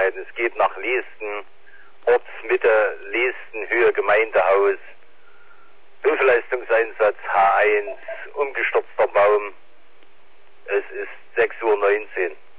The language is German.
Einheiten. Es geht nach Liesten, Ortsmitte, Liesten, Höhe, Gemeindehaus, Hilfeleistungseinsatz H1, umgestürzter Baum. Es ist 6:19 Uhr.